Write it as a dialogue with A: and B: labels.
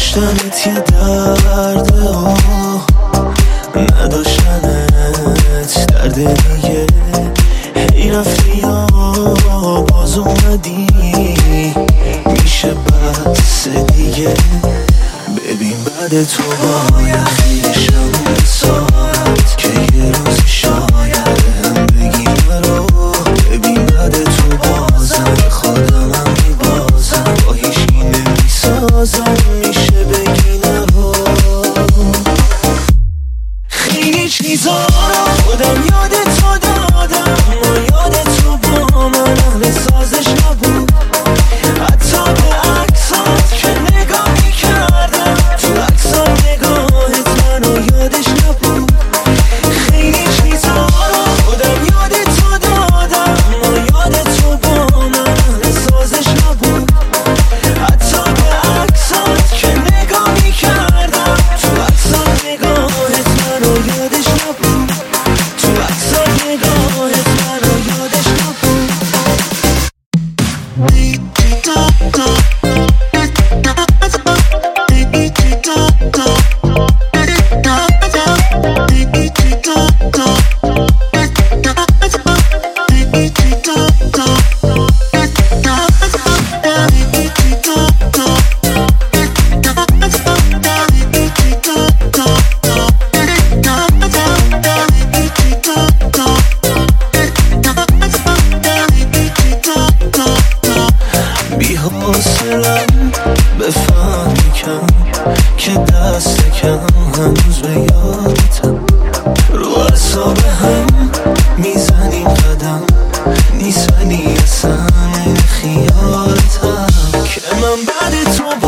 A: داشتنت یه درده و نداشتنت درد دیگه. هی رفتی یا باز اومدی، میشه بس دیگه. ببین بعد تو باید خیلی شم ساعت که یه روزی شاید هم بگی مرا. ببین بعد تو بازم خودم هم میبازم، با هیچی نمیسازم، میشه بگی نرو. خیلی چیزا رو خودم یاد تو دادم، اما یاد تو با من اهل سازش نبود. حتی به عکسات که نگاه میکردم، تو عکسات نگاهت منو یادش نبود. خیلی چیزا رو خودم یاد تو دادم، اما یاد تو با من اهل سازش نبود. حتی به عکسات که نگاه میکردم، تو عکسات نگاهت منو یادش نبود. تو عکسات نگاهت منو یادش نبود. بی حوصلم بفهم کم که دست کم هنوز به یادتم. رو اعصاب هم میزنیم قدم، نیست ولی اصلا این خیالتم که من بعد تو